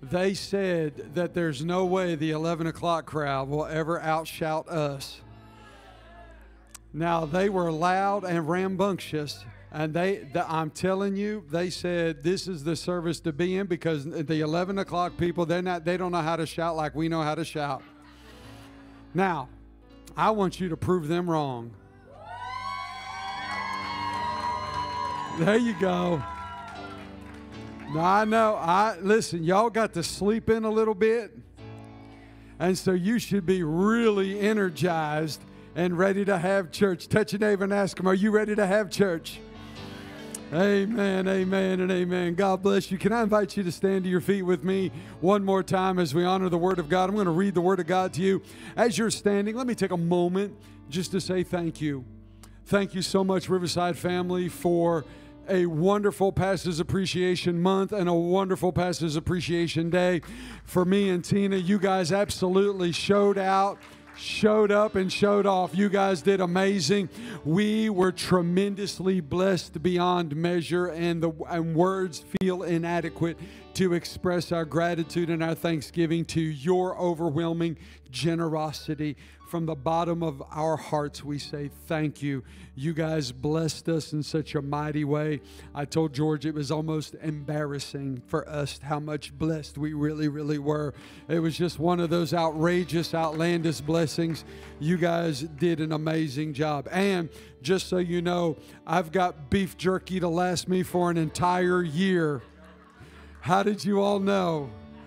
They said that there's no way the 11 o'clock crowd will ever outshout us. Now, they were loud and rambunctious, and I'm telling you, they said this is the service to be in, because the 11 o'clock people, they don't know how to shout like we know how to shout. Now, I want you to prove them wrong. There you go. Now, I know, listen, y'all got to sleep in a little bit, and so you should be really energized and ready to have church. Touch your neighbor and ask them, are you ready to have church? Amen, amen, and amen. God bless you. Can I invite you to stand to your feet with me one more time as we honor the Word of God? I'm going to read the Word of God to you. As you're standing, let me take a moment just to say thank you. Thank you so much, Riverside family, for a wonderful Pastors Appreciation Month and a wonderful Pastors Appreciation Day. For me and Tina, you guys absolutely showed out, showed up, and showed off. You guys did amazing. We were tremendously blessed beyond measure, and words feel inadequate to express our gratitude and our thanksgiving to your overwhelming generosity. From the bottom of our hearts, we say thank you. You guys blessed us in such a mighty way. I told George it was almost embarrassing for us how much blessed we really, really were. It was just one of those outrageous, outlandish blessings. You guys did an amazing job. And just so you know, I've got beef jerky to last me for an entire year. How did you all know?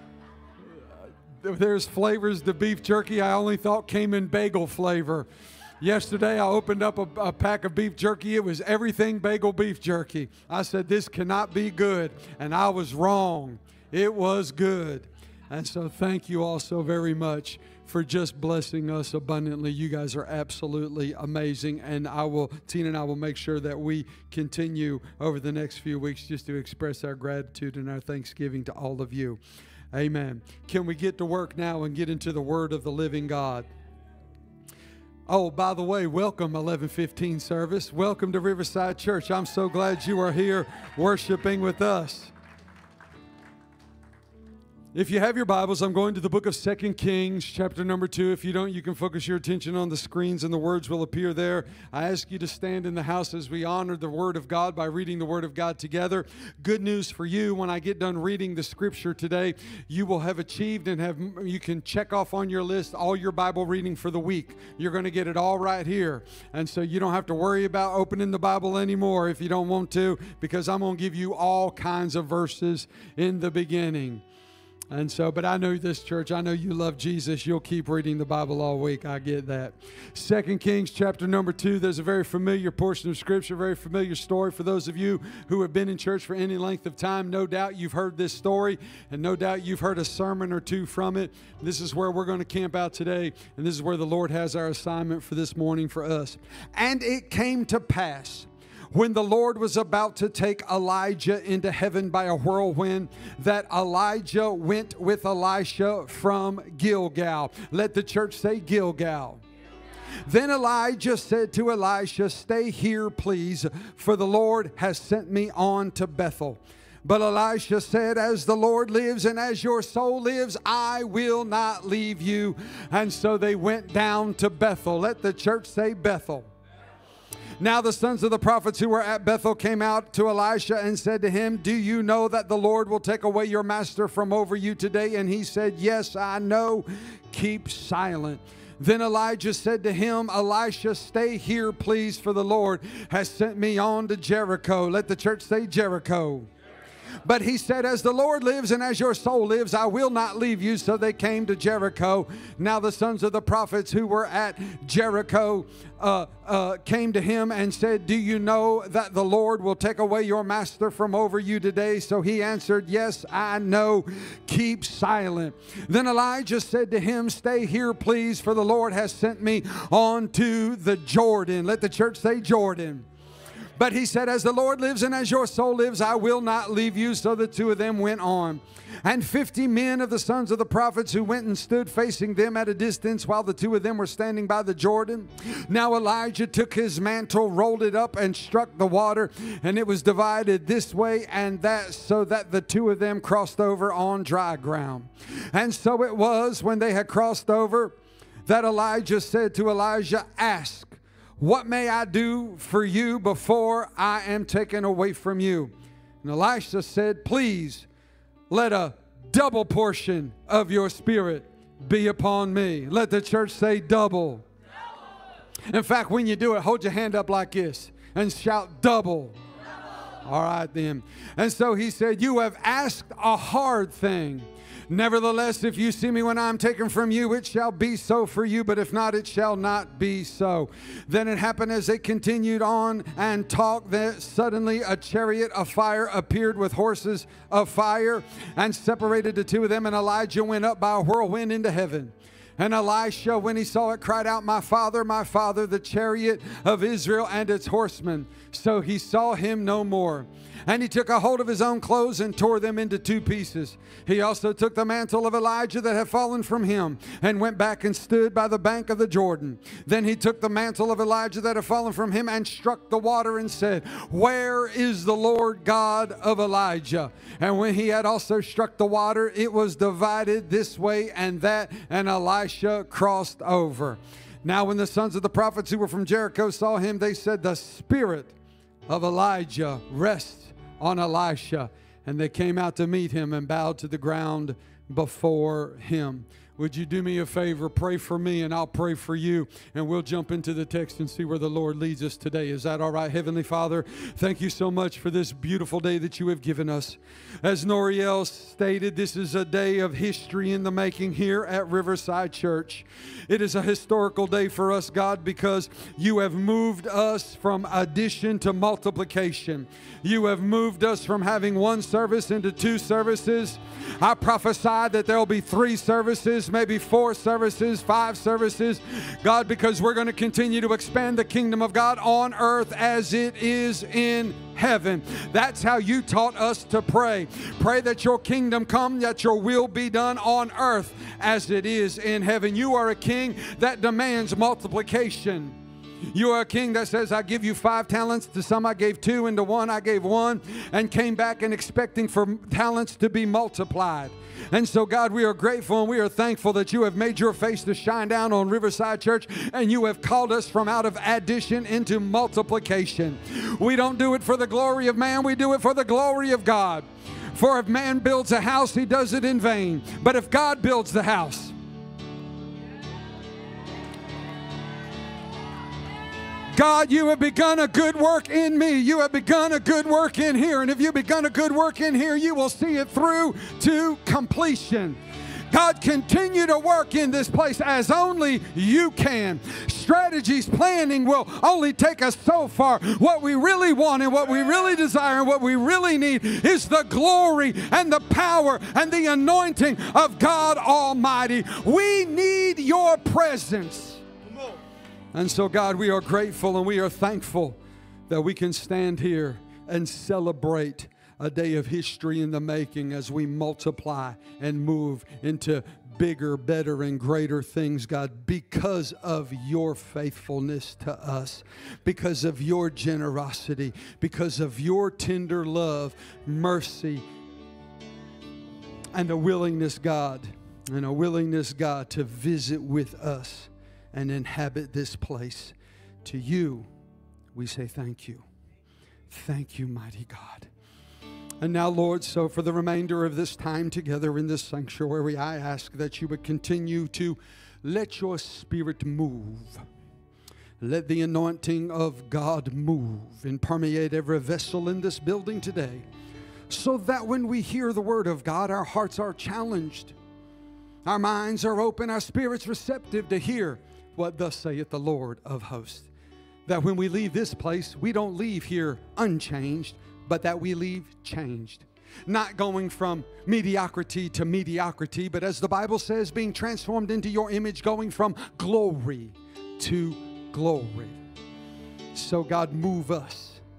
There's flavors to beef jerky I only thought came in bagel flavor. Yesterday, I opened up a pack of beef jerky. It was everything bagel beef jerky. I said, this cannot be good. And I was wrong. It was good. And so thank you all so very much for just blessing us abundantly. You guys are absolutely amazing. And Tina and I will make sure that we continue over the next few weeks just to express our gratitude and our thanksgiving to all of you. Amen. Can we get to work now and get into the Word of the living God? Oh, by the way, welcome 11:15 service. Welcome to Riverside Church. I'm so glad you are here worshiping with us. If you have your Bibles, I'm going to the book of 2 Kings, chapter number 2. If you don't, you can focus your attention on the screens and the words will appear there. I ask you to stand in the house as we honor the Word of God by reading the Word of God together. Good news for you, when I get done reading the Scripture today, you will have achieved and you can check off on your list all your Bible reading for the week. You're going to get it all right here. And so you don't have to worry about opening the Bible anymore if you don't want to, because I'm going to give you all kinds of verses in the beginning. And so, but I know this church, I know you love Jesus. You'll keep reading the Bible all week. I get that. 2 Kings chapter number 2, there's a very familiar portion of Scripture, very familiar story. For those of you who have been in church for any length of time, no doubt you've heard this story, and no doubt you've heard a sermon or two from it. This is where we're going to camp out today, and this is where the Lord has our assignment for this morning for us. And it came to pass, when the Lord was about to take Elijah into heaven by a whirlwind, that Elijah went with Elisha from Gilgal. Let the church say Gilgal. Then Elijah said to Elisha, stay here, please, for the Lord has sent me on to Bethel. But Elisha said, as the Lord lives and as your soul lives, I will not leave you. And so they went down to Bethel. Let the church say Bethel. Now the sons of the prophets who were at Bethel came out to Elisha and said to him, do you know that the Lord will take away your master from over you today? And he said, yes, I know. Keep silent. Then Elijah said to him, Elisha, stay here, please, for the Lord has sent me on to Jericho. Let the church say Jericho. But he said, as the Lord lives and as your soul lives, I will not leave you. So they came to Jericho. Now the sons of the prophets who were at Jericho came to him and said, do you know that the Lord will take away your master from over you today? So he answered, yes, I know. Keep silent. Then Elijah said to him, stay here, please, for the Lord has sent me on to the Jordan. Let the church say Jordan. But he said, as the Lord lives and as your soul lives, I will not leave you. So the two of them went on. And 50 men of the sons of the prophets who went and stood facing them at a distance while the two of them were standing by the Jordan. Now Elijah took his mantle, rolled it up, and struck the water, and it was divided this way and that, so that the two of them crossed over on dry ground. And so it was, when they had crossed over, that Elijah said to Elijah, ask, what may I do for you before I am taken away from you? And Elisha said, please, let a double portion of your spirit be upon me. Let the church say double. In fact, when you do it, hold your hand up like this and shout double. All right then. And so he said, you have asked a hard thing. Nevertheless, if you see me when I'm taken from you, it shall be so for you, but if not, it shall not be so. Then it happened as they continued on and talked that suddenly a chariot of fire appeared with horses of fire and separated the two of them, and Elijah went up by a whirlwind into heaven. And Elisha, when he saw it, cried out, my father, the chariot of Israel and its horsemen. So he saw him no more. And he took a hold of his own clothes and tore them into two pieces. He also took the mantle of Elijah that had fallen from him and went back and stood by the bank of the Jordan. Then he took the mantle of Elijah that had fallen from him and struck the water and said, where is the Lord God of Elijah? And when he had also struck the water, it was divided this way and that, and Elisha crossed over. Now when the sons of the prophets who were from Jericho saw him, they said, the spirit of Elijah rests on Elisha. And they came out to meet him and bowed to the ground before him. Would you do me a favor? Pray for me and I'll pray for you. And we'll jump into the text and see where the Lord leads us today. Is that all right? Heavenly Father, thank you so much for this beautiful day that you have given us. As Noriel stated, this is a day of history in the making here at Riverside Church. It is a historical day for us, God, because you have moved us from addition to multiplication. You have moved us from having one service into two services. I prophesy that there will be 3 services, maybe 4 services, 5 services, God, because we're going to continue to expand the kingdom of God on earth as it is in heaven. That's how you taught us to pray. Pray that your kingdom come, that your will be done on earth as it is in heaven. You are a king that demands multiplication. You are a king that says, I give you 5 talents. To some I gave 2, and to one I gave 1, and came back and expecting for talents to be multiplied. And so, God, we are grateful and we are thankful that you have made your face to shine down on Riverside Church, and you have called us from out of addition into multiplication. We don't do it for the glory of man. We do it for the glory of God. For if man builds a house, he does it in vain. But if God builds the house, God, you have begun a good work in me. You have begun a good work in here. And if you've begun a good work in here, you will see it through to completion. God, continue to work in this place as only you can. Strategies, planning will only take us so far. What we really want and what we really desire and what we really need is the glory and the power and the anointing of God Almighty. We need your presence. And so, God, we are grateful and we are thankful that we can stand here and celebrate a day of history in the making as we multiply and move into bigger, better, and greater things, God, because of your faithfulness to us, because of your generosity, because of your tender love, mercy, and a willingness, God, to visit with us and inhabit this place. To you, we say thank you. Thank you, mighty God. And now, Lord, so for the remainder of this time together in this sanctuary, I ask that you would continue to let your Spirit move. Let the anointing of God move and permeate every vessel in this building today, so that when we hear the word of God, our hearts are challenged, our minds are open, our spirits receptive to hear what thus saith the Lord of hosts. That when we leave this place, we don't leave here unchanged, but that we leave changed. Not going from mediocrity to mediocrity, but as the Bible says, being transformed into your image, going from glory to glory. So God, move us.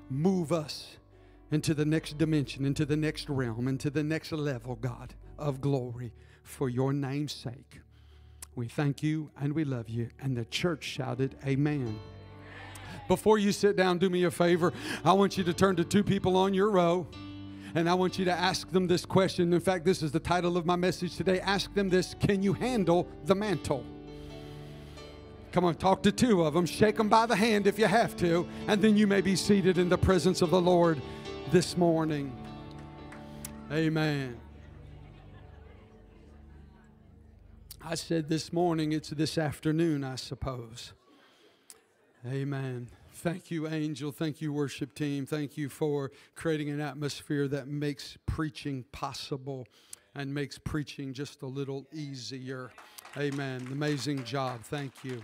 move us into the next dimension, into the next realm, into the next level, God, of glory for your name's sake. We thank you and we love you. And the church shouted, amen. Before you sit down, do me a favor. I want you to turn to two people on your row, and I want you to ask them this question. In fact, this is the title of my message today. Ask them this: can you handle the mantle? Come on, talk to two of them. Shake them by the hand if you have to, and then you may be seated in the presence of the Lord this morning. Amen. I said this morning, it's this afternoon, I suppose. Amen. Thank you, Angel. Thank you, worship team. Thank you for creating an atmosphere that makes preaching possible and makes preaching just a little easier. Amen. Amazing job. Thank you.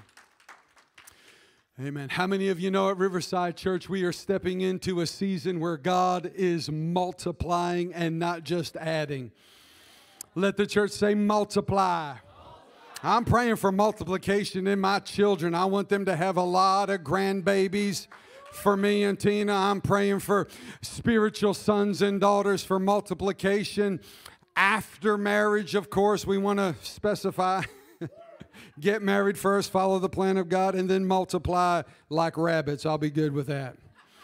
Amen. How many of you know at Riverside Church we are stepping into a season where God is multiplying and not just adding? Let the church say multiply. I'm praying for multiplication in my children. I want them to have a lot of grandbabies for me and Tina. I'm praying for spiritual sons and daughters, for multiplication. After marriage, of course, we want to specify. Get married first, follow the plan of God, and then multiply like rabbits. I'll be good with that.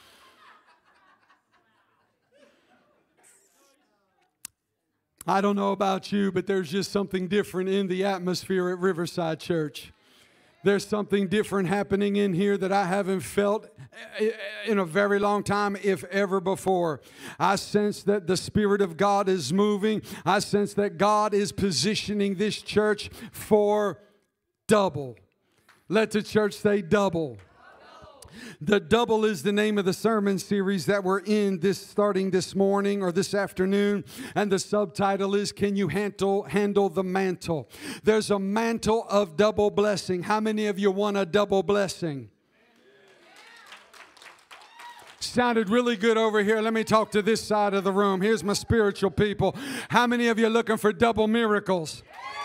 I don't know about you, but there's just something different in the atmosphere at Riverside Church. There's something different happening in here that I haven't felt in a very long time, if ever before. I sense that the Spirit of God is moving. I sense that God is positioning this church for double. Let the church say double. The double is the name of the sermon series that we're in starting this morning or this afternoon. And the subtitle is, can you handle the mantle? There's a mantle of double blessing. How many of you want a double blessing? Sounded really good over here. Let me talk to this side of the room. Here's my spiritual people. How many of you are looking for double miracles?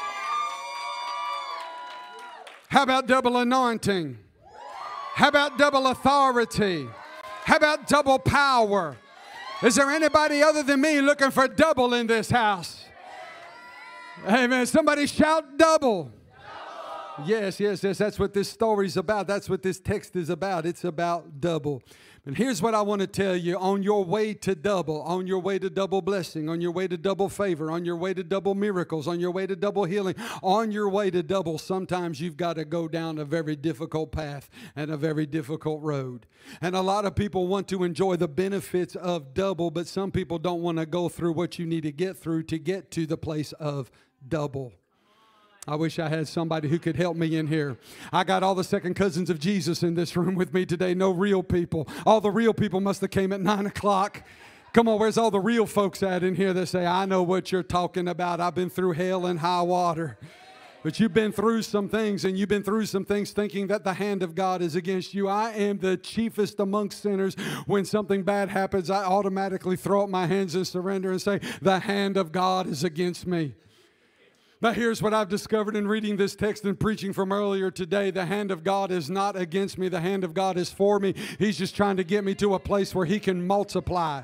How about double anointing? How about double authority? How about double power? Is there anybody other than me looking for double in this house? Amen. Somebody shout double. Yes. That's what this story's about. That's what this text is about. It's about double. And here's what I want to tell you. On your way to double, on your way to double blessing, on your way to double favor, on your way to double miracles, on your way to double healing, on your way to double, sometimes you've got to go down a very difficult path and a very difficult road. And a lot of people want to enjoy the benefits of double, but some people don't want to go through what you need to get through to get to the place of double. I wish I had somebody who could help me in here. I got all the second cousins of Jesus in this room with me today. No real people. All the real people must have came at 9 o'clock. Come on, where's all the real folks at in here that say, I know what you're talking about. I've been through hell and high water. But you've been through some things, and you've been through some things thinking that the hand of God is against you. I am the chiefest amongst sinners. When something bad happens, I automatically throw up my hands and surrender and say, the hand of God is against me. But here's what I've discovered in reading this text and preaching from earlier today. The hand of God is not against me. The hand of God is for me. He's just trying to get me to a place where He can multiply.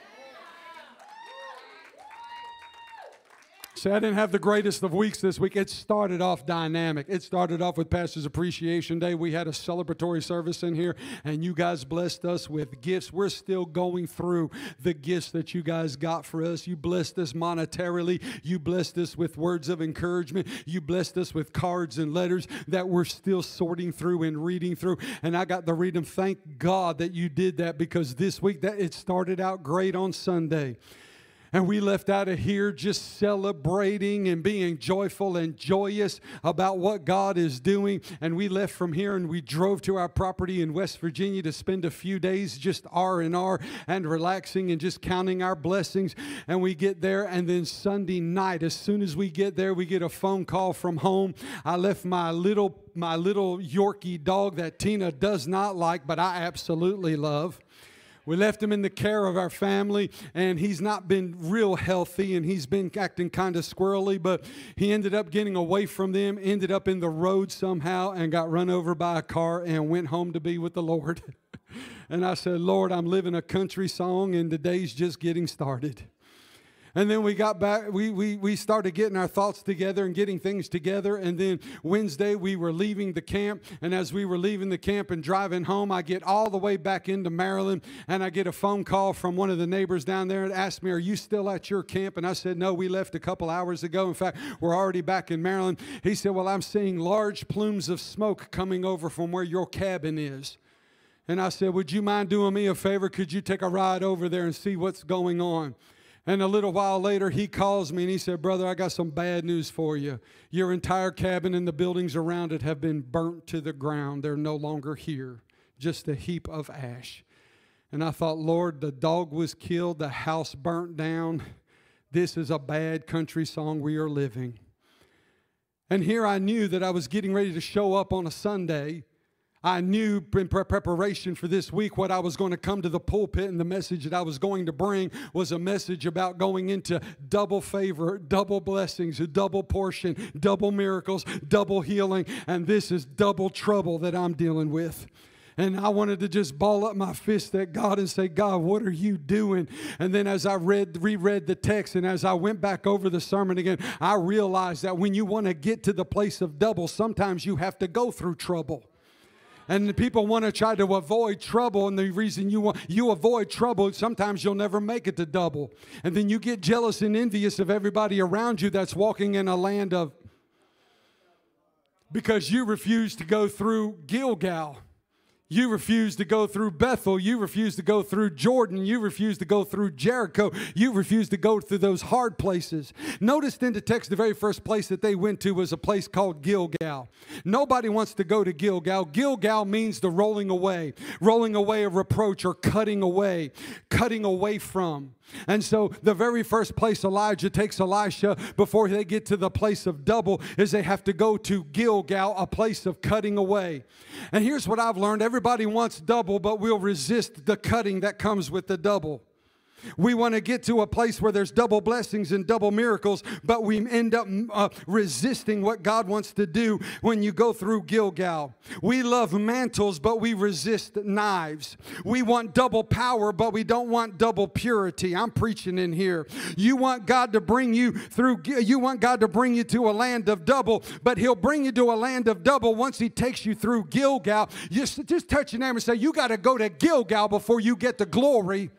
See, I didn't have the greatest of weeks this week. It started off dynamic. It started off with Pastor's Appreciation Day. We had a celebratory service in here, and you guys blessed us with gifts. We're still going through the gifts that you guys got for us. You blessed us monetarily. You blessed us with words of encouragement. You blessed us with cards and letters that we're still sorting through and reading through. And I got to read them. Thank God that you did that, because this week it started out great on Sunday. And we left out of here just celebrating and being joyful and joyous about what God is doing. And we left from here and we drove to our property in West Virginia to spend a few days just R&R and relaxing and just counting our blessings. And we get there, and then Sunday night, as soon as we get there, we get a phone call from home. I left my little Yorkie dog that Tina does not like, but I absolutely love. We left him in the care of our family, and he's not been real healthy, and he's been acting kind of squirrely, but he ended up getting away from them, ended up in the road somehow, and got run over by a car and went home to be with the Lord. And I said, Lord, I'm living a country song, and the day's just getting started. And then we got back, we started getting our thoughts together and getting things together. And then Wednesday we were leaving the camp. And as we were leaving the camp and driving home, I get all the way back into Maryland. And I get a phone call from one of the neighbors down there and asked me, are you still at your camp? And I said, no, we left a couple hours ago. In fact, we're already back in Maryland. He said, well, I'm seeing large plumes of smoke coming over from where your cabin is. And I said, would you mind doing me a favor? Could you take a ride over there and see what's going on? And a little while later, he calls me and he said, brother, I got some bad news for you. Your entire cabin and the buildings around it have been burnt to the ground. They're no longer here, just a heap of ash. And I thought, Lord, the dog was killed, the house burnt down. This is a bad country song we are living. And here I knew that I was getting ready to show up on a Sunday. I knew in preparation for this week what I was going to come to the pulpit, and the message that I was going to bring was a message about going into double favor, double blessings, a double portion, double miracles, double healing, and this is double trouble that I'm dealing with. And I wanted to just ball up my fist at God and say, God, what are you doing? And then as I reread the text and as I went back over the sermon again, I realized that when you want to get to the place of double, sometimes you have to go through trouble. And people want to try to avoid trouble, and the reason you avoid trouble, sometimes you'll never make it to double. And then you get jealous and envious of everybody around you that's walking in a land of, because you refuse to go through Gilgal. You refuse to go through Bethel. You refuse to go through Jordan. You refuse to go through Jericho. You refuse to go through those hard places. Notice in the text, the very first place that they went to was a place called Gilgal. Nobody wants to go to Gilgal. Gilgal means the rolling away of reproach or cutting away from. And so the very first place Elijah takes Elisha before they get to the place of double is they have to go to Gilgal, a place of cutting away. And here's what I've learned. Everybody wants double, but we'll resist the cutting that comes with the double. We want to get to a place where there's double blessings and double miracles, but we end up resisting what God wants to do when you go through Gilgal. We love mantles, but we resist knives. We want double power, but we don't want double purity. I'm preaching in here. You want God to bring you through, you want God to bring you to a land of double, but He'll bring you to a land of double once He takes you through Gilgal. Just touch your neighbor and say, you got to go to Gilgal before you get the glory.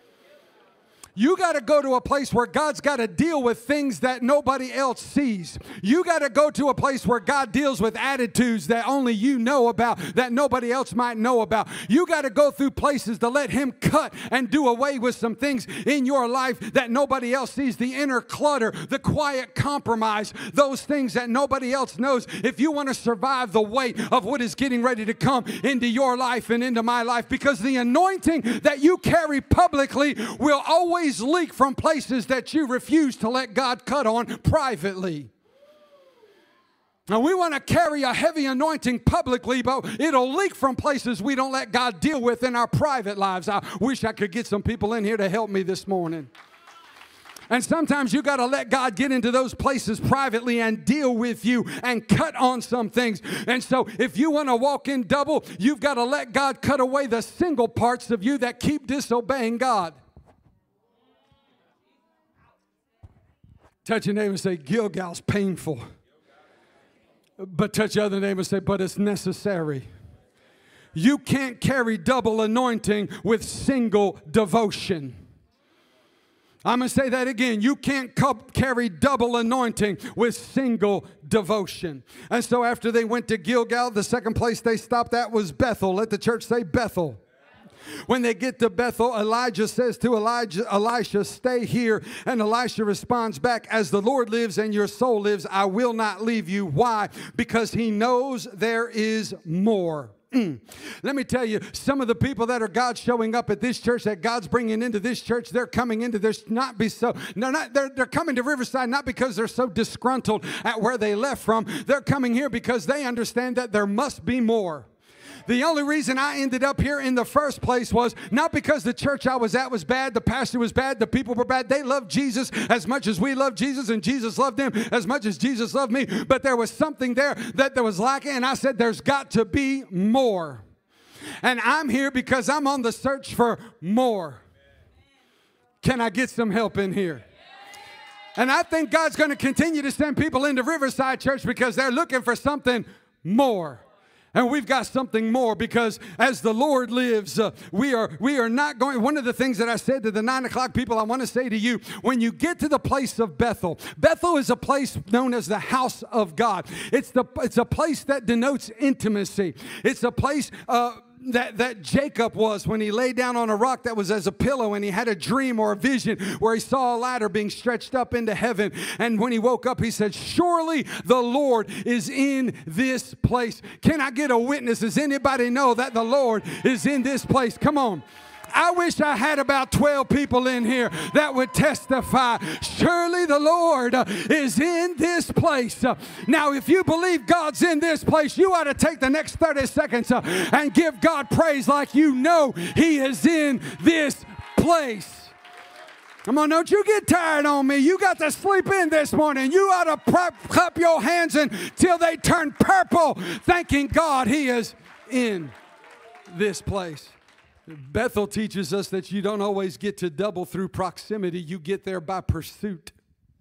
You got to go to a place where God's got to deal with things that nobody else sees. You got to go to a place where God deals with attitudes that only you know about, that nobody else might know about. You got to go through places to let Him cut and do away with some things in your life that nobody else sees. The inner clutter, the quiet compromise, those things that nobody else knows. If you want to survive the weight of what is getting ready to come into your life and into my life, because the anointing that you carry publicly will always leak from places that you refuse to let God cut on privately. Now, we want to carry a heavy anointing publicly, but it'll leak from places we don't let God deal with in our private lives. I wish I could get some people in here to help me this morning. And sometimes you got to let God get into those places privately and deal with you and cut on some things. And so if you want to walk in double, you've got to let God cut away the single parts of you that keep disobeying God. Touch your neighbor and say, Gilgal's painful. But touch your other neighbor and say, but it's necessary. You can't carry double anointing with single devotion. I'm going to say that again. You can't carry double anointing with single devotion. And so after they went to Gilgal, the second place they stopped at was Bethel. Let the church say Bethel. When they get to Bethel, Elijah says to Elisha, stay here. And Elisha responds back, as the Lord lives and your soul lives, I will not leave you. Why? Because he knows there is more. Let me tell you, some of the people that are God showing up at this church, that God's bringing into this church, they're coming into this they're coming to Riverside not because they're so disgruntled at where they left from. They're coming here because they understand that there must be more. The only reason I ended up here in the first place was not because the church I was at was bad, the pastor was bad, the people were bad. They loved Jesus as much as we loved Jesus, and Jesus loved them as much as Jesus loved me. But there was something there that was lacking, and I said, there's got to be more. And I'm here because I'm on the search for more. Can I get some help in here? And I think God's going to continue to send people into Riverside Church because they're looking for something more. And we've got something more because as the Lord lives, we are not going. One of the things that I said to the 9 o'clock people, I want to say to you, when you get to the place of Bethel, Bethel is a place known as the house of God. It's a place that denotes intimacy. It's a place that Jacob was when he lay down on a rock that was as a pillow, and he had a dream or a vision where he saw a ladder being stretched up into heaven. And when he woke up, he said, surely the Lord is in this place. Can I get a witness? Does anybody know that the Lord is in this place? Come on. I wish I had about 12 people in here that would testify. Surely the Lord is in this place. Now, if you believe God's in this place, you ought to take the next 30 seconds and give God praise like you know He is in this place. Come on, don't you get tired on me. You got to sleep in this morning. You ought to clap your hands until they turn purple, thanking God He is in this place. Bethel teaches us that you don't always get to double through proximity. You get there by pursuit.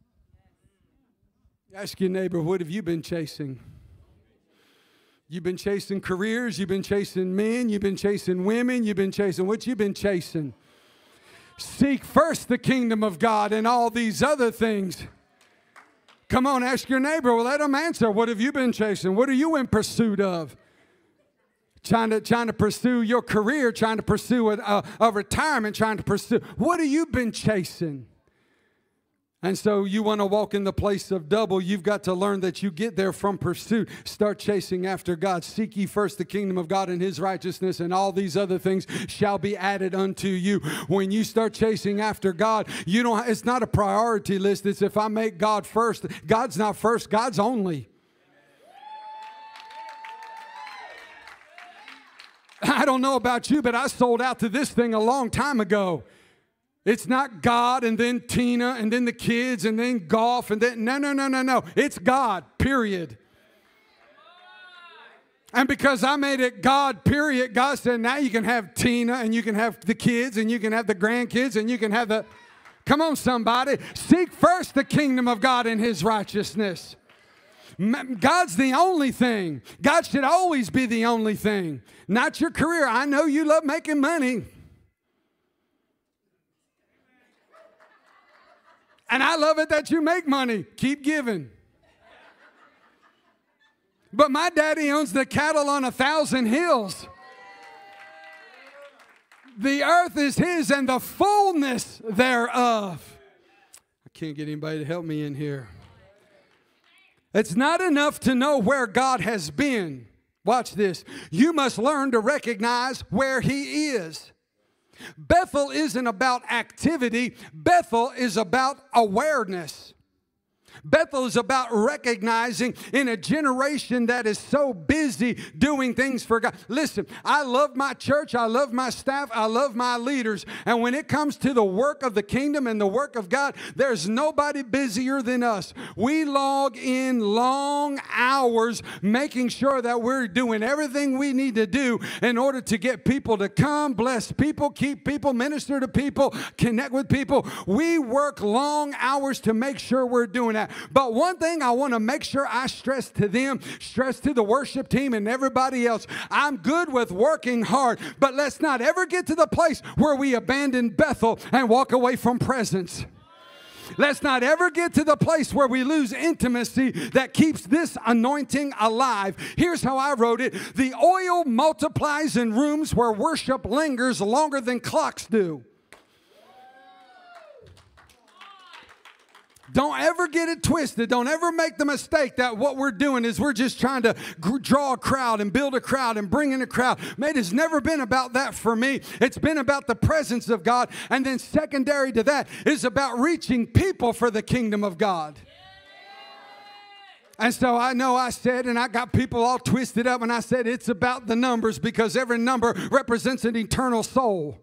Ask your neighbor, what have you been chasing? You've been chasing careers. You've been chasing men. You've been chasing women. You've been chasing what you've been chasing. Seek first the kingdom of God and all these other things. Come on, ask your neighbor. Well, let them answer. What have you been chasing? What are you in pursuit of? Trying to pursue your career, trying to pursue a retirement, trying to pursue. What have you been chasing? And so you want to walk in the place of double. You've got to learn that you get there from pursuit. Start chasing after God. Seek ye first the kingdom of God and His righteousness, and all these other things shall be added unto you. When you start chasing after God, it's not a priority list. It's if I make God first. God's not first. God's only. I don't know about you, but I sold out to this thing a long time ago. It's not God and then Tina and then the kids and then golf and then, no. It's God, period. And because I made it God, period, God said, now you can have Tina and you can have the kids and you can have the grandkids and you can have the, come on somebody, seek first the kingdom of God and His righteousness. God's the only thing. God should always be the only thing. Not your career. I know you love making money. And I love it that you make money. Keep giving. But my daddy owns the cattle on 1,000 hills. The earth is His and the fullness thereof. I can't get anybody to help me in here. It's not enough to know where God has been. Watch this. You must learn to recognize where He is. Bethel isn't about activity. Bethel is about awareness. Bethel is about recognizing in a generation that is so busy doing things for God. Listen, I love my church. I love my staff. I love my leaders. And when it comes to the work of the kingdom and the work of God, there's nobody busier than us. We log in long hours making sure that we're doing everything we need to do in order to get people to come, bless people, keep people, minister to people, connect with people. We work long hours to make sure we're doing that. But one thing I want to make sure I stress to them, stress to the worship team and everybody else, I'm good with working hard, but let's not ever get to the place where we abandon Bethel and walk away from presence. Let's not ever get to the place where we lose intimacy that keeps this anointing alive. Here's how I wrote it. The oil multiplies in rooms where worship lingers longer than clocks do. Don't ever get it twisted. Don't ever make the mistake that what we're doing is we're just trying to draw a crowd and build a crowd and bring in a crowd. Man, it's never been about that for me. It's been about the presence of God. And then secondary to that is about reaching people for the kingdom of God. And so I know I said, and I got people all twisted up, and I said it's about the numbers because every number represents an eternal soul.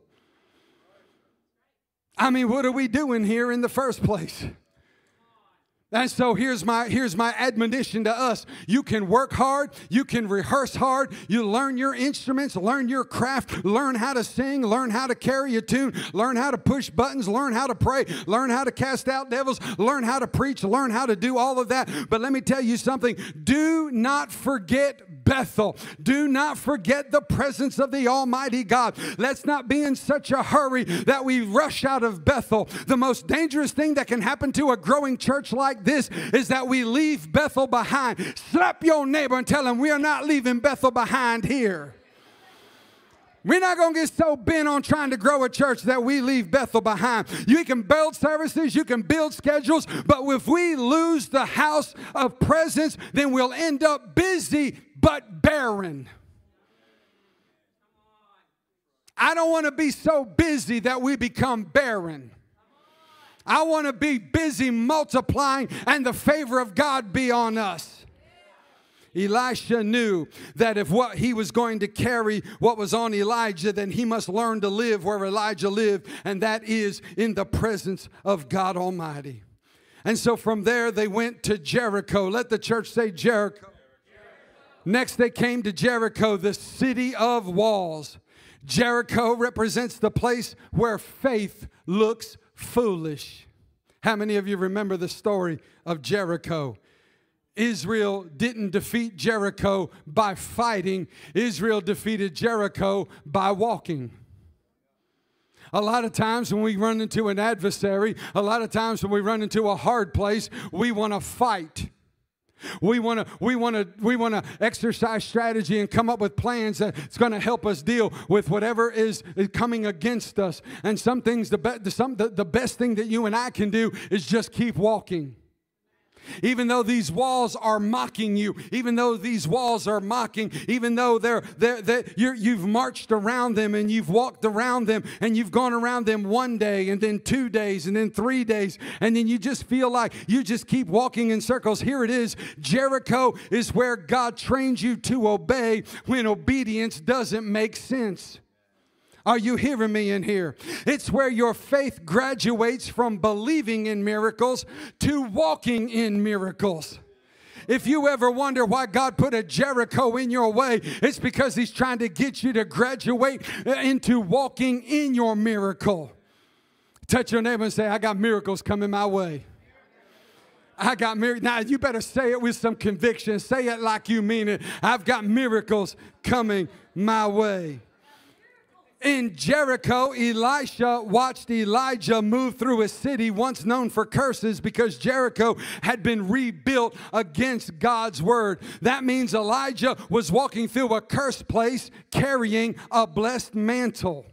I mean, what are we doing here in the first place? And so here's my admonition to us. You can work hard. You can rehearse hard. You learn your instruments, learn your craft, learn how to sing, learn how to carry a tune, learn how to push buttons, learn how to pray, learn how to cast out devils, learn how to preach, learn how to do all of that. But let me tell you something. Do not forget Bethel. Do not forget the presence of the Almighty God. Let's not be in such a hurry that we rush out of Bethel. The most dangerous thing that can happen to a growing church like this is that we leave Bethel behind. Slap your neighbor and tell him we are not leaving Bethel behind here. We're not going to get so bent on trying to grow a church that we leave Bethel behind. You can build services, you can build schedules, but if we lose the house of presence, then we'll end up busy but barren. I don't want to be so busy that we become barren. I want to be busy multiplying and the favor of God be on us. Elisha knew that if what he was going to carry what was on Elijah, then he must learn to live where Elijah lived, and that is in the presence of God Almighty. And so from there they went to Jericho. Let the church say Jericho. Next they came to Jericho, the city of walls. Jericho represents the place where faith looks foolish. How many of you remember the story of Jericho? Israel didn't defeat Jericho by fighting. Israel defeated Jericho by walking. A lot of times when we run into an adversary, a lot of times when we run into a hard place, we want to fight. We want to exercise strategy and come up with plans that's going to help us deal with whatever is coming against us. And some things, the best thing that you and I can do is just keep walking. Even though these walls are mocking you, even though these walls are mocking, even though you've marched around them and you've walked around them and you've gone around them 1 day and then 2 days and then 3 days, and then you just feel like you just keep walking in circles. Here it is. Jericho is where God trains you to obey when obedience doesn't make sense. Are you hearing me in here? It's where your faith graduates from believing in miracles to walking in miracles. If you ever wonder why God put a Jericho in your way, it's because He's trying to get you to graduate into walking in your miracle. Touch your neighbor and say, I got miracles coming my way. I got miracles. Now, you better say it with some conviction. Say it like you mean it. I've got miracles coming my way. In Jericho, Elisha watched Elijah move through a city once known for curses because Jericho had been rebuilt against God's word. That means Elijah was walking through a cursed place carrying a blessed mantle.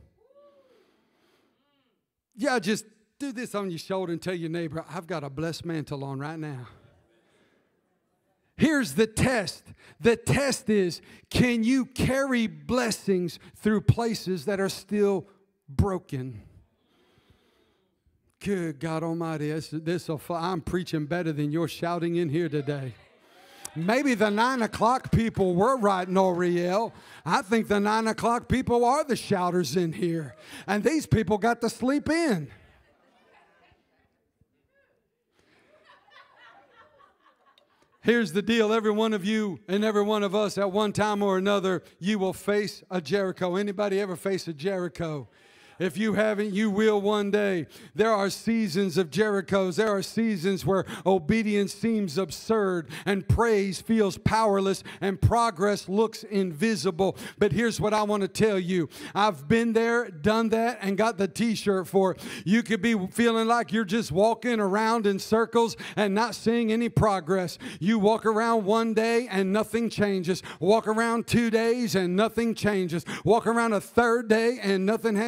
Yeah, just do this on your shoulder and tell your neighbor, I've got a blessed mantle on right now. Here's the test. The test is, can you carry blessings through places that are still broken? Good God Almighty, I'm preaching better than you're shouting in here today. Maybe the 9 o'clock people were right, Noriel. I think the 9 o'clock people are the shouters in here. And these people got to sleep in. Here's the deal. Every one of you and every one of us at one time or another, you will face a Jericho. Anybody ever face a Jericho? If you haven't, you will one day. There are seasons of Jerichos. There are seasons where obedience seems absurd and praise feels powerless and progress looks invisible. But here's what I want to tell you. I've been there, done that, and got the t-shirt for it. You could be feeling like you're just walking around in circles and not seeing any progress. You walk around 1 day and nothing changes. Walk around 2 days and nothing changes. Walk around a third day and nothing has changed.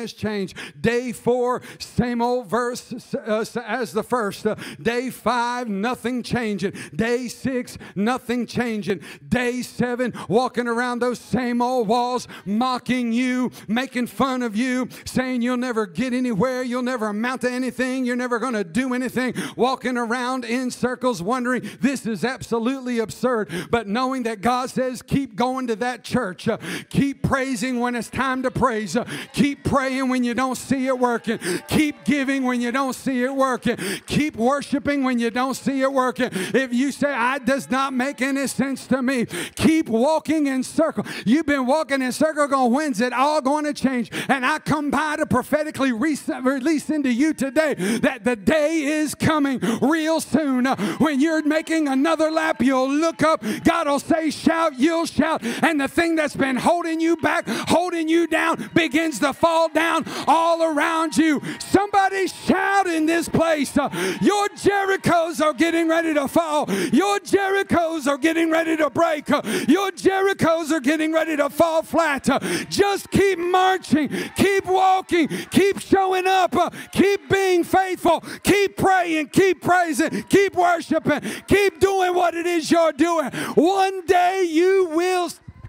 change. Day 4, same old verse as the first. Day 5, nothing changing. Day 6, nothing changing. Day 7, walking around those same old walls, mocking you, making fun of you, saying you'll never get anywhere, you'll never amount to anything, you're never going to do anything, walking around in circles wondering this is absolutely absurd. But knowing that God says keep going to that church, keep praising when it's time to praise, keep praying when you don't see it working, keep giving when you don't see it working, keep worshiping when you don't see it working. If you say it does not make any sense to me, keep walking in circle. You've been walking in circle going, when's it all going to change? And I come by to prophetically release into you today that the day is coming real soon. When you're making another lap, you'll look up. God will say shout, you'll shout, and the thing that's been holding you back, holding you down, begins to fall down all around you. Somebody shout in this place. Your Jerichos are getting ready to fall. Your Jerichos are getting ready to break. Your Jerichos are getting ready to fall flat. Just keep marching, keep walking, keep showing up, keep being faithful, keep praying, keep praising, keep worshiping, keep doing what it is you're doing. One day you will.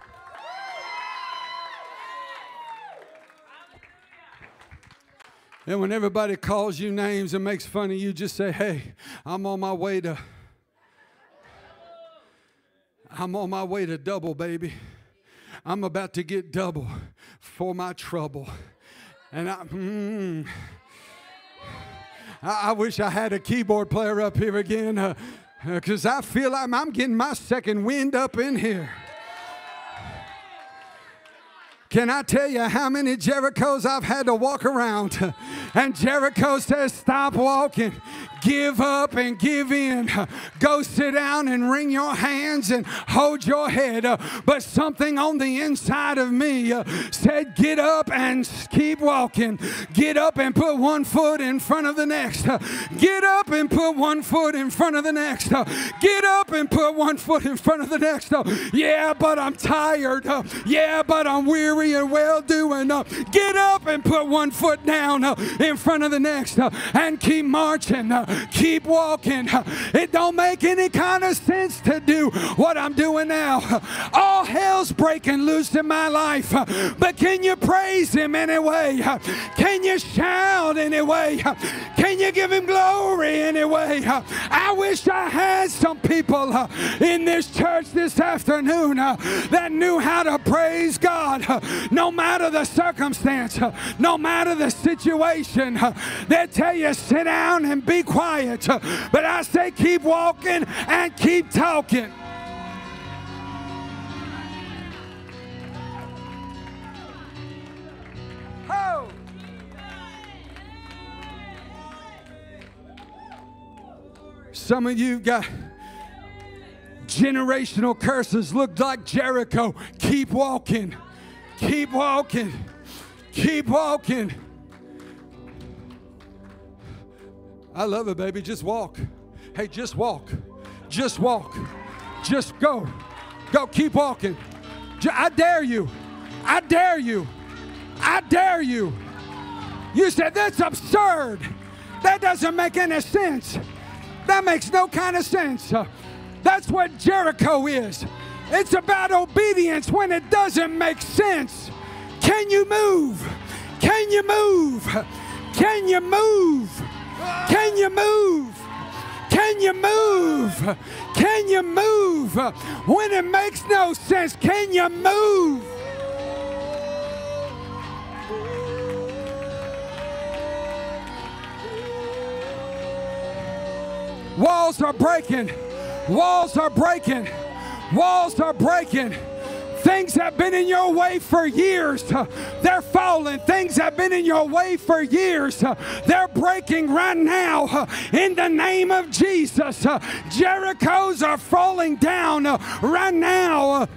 And when everybody calls you names and makes fun of you, just say, hey, I'm on my way to double, baby. I'm about to get double for my trouble. And I wish I had a keyboard player up here again, because I feel like I'm getting my second wind up in here. Can I tell you how many Jerichos I've had to walk around? And Jericho says, stop walking. Give up and give in. Go sit down and wring your hands and hold your head. But something on the inside of me said, get up and keep walking. Get up and put one foot in front of the next. Get up and put one foot in front of the next. Get up and put one foot in front of the next. Yeah, but I'm tired. Yeah, but I'm weary and well-doing. Get up and put one foot down in front of the next and keep marching. Keep walking. It don't make any kind of sense to do what I'm doing now. All hell's breaking loose in my life. But can you praise Him anyway? Can you shout anyway? Can you give Him glory anyway? I wish I had some people in this church this afternoon that knew how to praise God no matter the circumstance, no matter the situation. They tell you sit down and be quiet, but I say keep walking and keep talking. Oh. Some of you got generational curses, look like Jericho. Keep walking. Keep walking. Keep walking. I love it, baby. Just walk. Hey, just walk. Just walk. Just go. Go. Keep walking. I dare you. I dare you. I dare you. You said, that's absurd. That doesn't make any sense. That makes no kind of sense. That's what Jericho is. It's about obedience when it doesn't make sense. Can you move? Can you move? Can you move? Can you move? Can you move? Can you move? When it makes no sense, can you move? Walls are breaking. Walls are breaking. Walls are breaking. Things have been in your way for years. They're falling. Things have been in your way for years. They're breaking right now in the name of Jesus. Jerichos are falling down right now.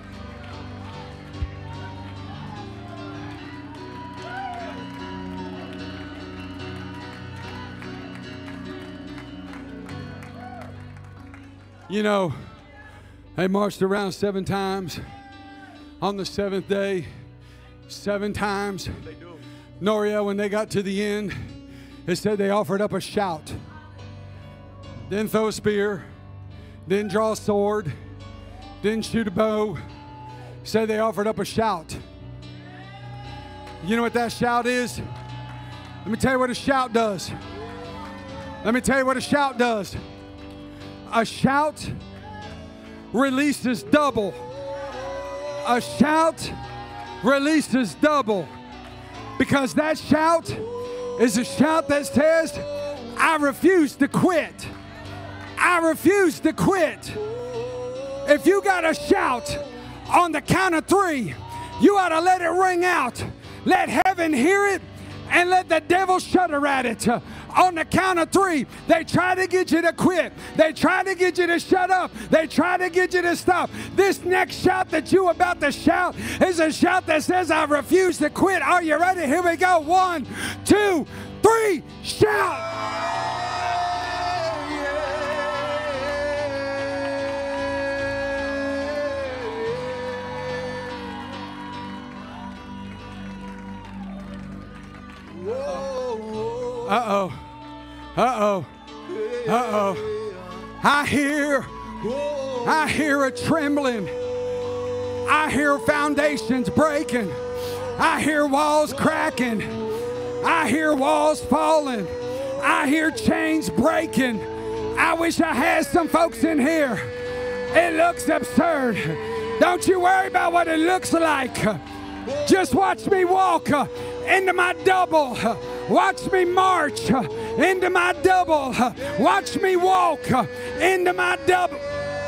You know, they marched around 7 times. On the 7th day, 7 times, Noriel, when they got to the end, it said they offered up a shout. Didn't throw a spear, didn't draw a sword, didn't shoot a bow. Said they offered up a shout. You know what that shout is? Let me tell you what a shout does. Let me tell you what a shout does. A shout releases double. A shout releases double. Because that shout is a shout that says, I refuse to quit. I refuse to quit. If you got a shout on the count of 3, you ought to let it ring out. Let heaven hear it and let the devil shudder at it. On the count of 3, they try to get you to quit. They try to get you to shut up. They try to get you to stop. This next shout that you're about to shout is a shout that says, I refuse to quit. Are you ready? Here we go. 1, 2, 3, shout. Uh-oh. Uh-oh. Uh-oh. I hear a trembling. I hear foundations breaking. I hear walls cracking. I hear walls falling. I hear chains breaking. I wish I had some folks in here. It looks absurd. Don't you worry about what it looks like. Just watch me walk into my double. Watch me march into my double. Watch me walk into my double.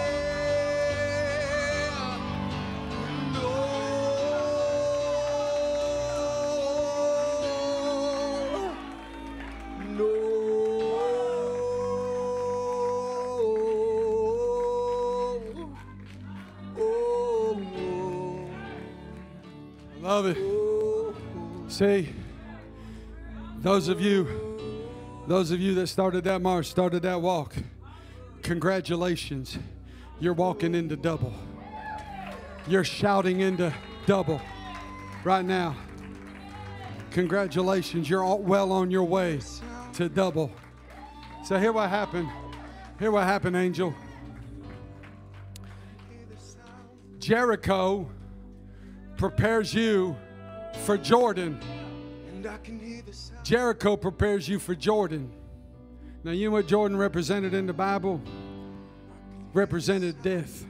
Love it. See, those of you that started that march, started that walk, congratulations. You're walking into double. You're shouting into double right now. Congratulations. You're all well on your way to double. So hear what happened. Hear what happened, Angel. Jericho prepares you for Jordan. Jericho prepares you for Jordan. Now, you know what Jordan represented in the Bible? Represented death.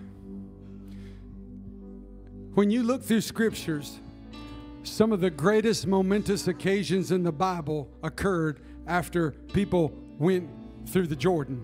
When you look through scriptures, some of the greatest momentous occasions in the Bible occurred after people went through the Jordan.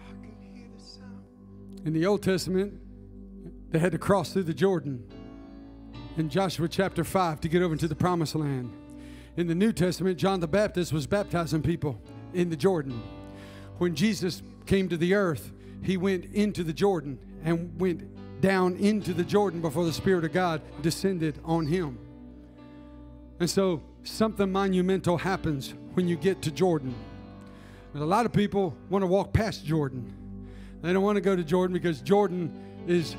In the Old Testament, they had to cross through the Jordan. In Joshua chapter 5 to get over into the promised land. In the New Testament, John the Baptist was baptizing people in the Jordan. When Jesus came to the earth, he went into the Jordan and went down into the Jordan before the Spirit of God descended on him. And so something monumental happens when you get to Jordan. And a lot of people want to walk past Jordan. They don't want to go to Jordan because Jordan is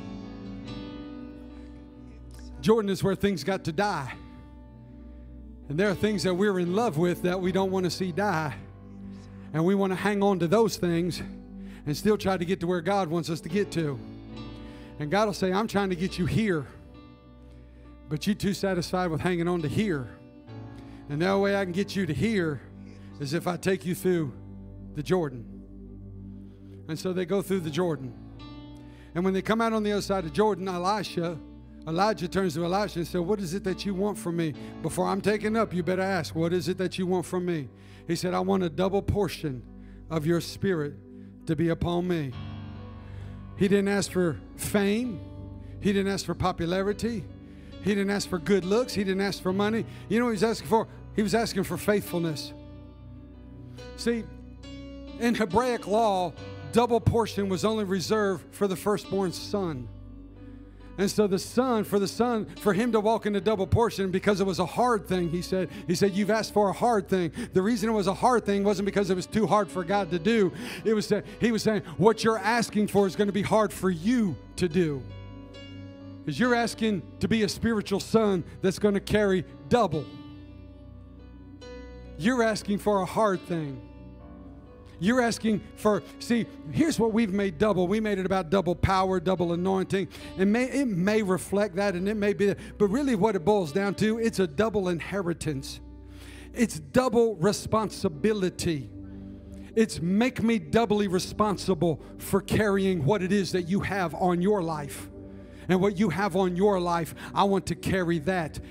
where things got to die. And there are things that we're in love with that we don't want to see die. And we want to hang on to those things and still try to get to where God wants us to get to. And God will say, I'm trying to get you here, but you're too satisfied with hanging on to here. And the only way I can get you to here is if I take you through the Jordan. And so they go through the Jordan. And when they come out on the other side of Jordan, Elijah turns to Elisha and said, what is it that you want from me? Before I'm taken up, you better ask, what is it that you want from me? He said, I want a double portion of your spirit to be upon me. He didn't ask for fame. He didn't ask for popularity. He didn't ask for good looks. He didn't ask for money. You know what he was asking for? He was asking for faithfulness. See, in Hebraic law, double portion was only reserved for the firstborn son. And so for him to walk into double portion, because it was a hard thing, he said, you've asked for a hard thing. The reason it was a hard thing wasn't because it was too hard for God to do. It was that he was saying, what you're asking for is going to be hard for you to do. Because you're asking to be a spiritual son that's going to carry double. You're asking for a hard thing. You're asking for, see, here's what we've made double. We made it about double power, double anointing. It may reflect that, and it may be that. But really what it boils down to, it's a double inheritance. It's double responsibility. It's make me doubly responsible for carrying what it is that you have on your life. And what you have on your life, I want to carry that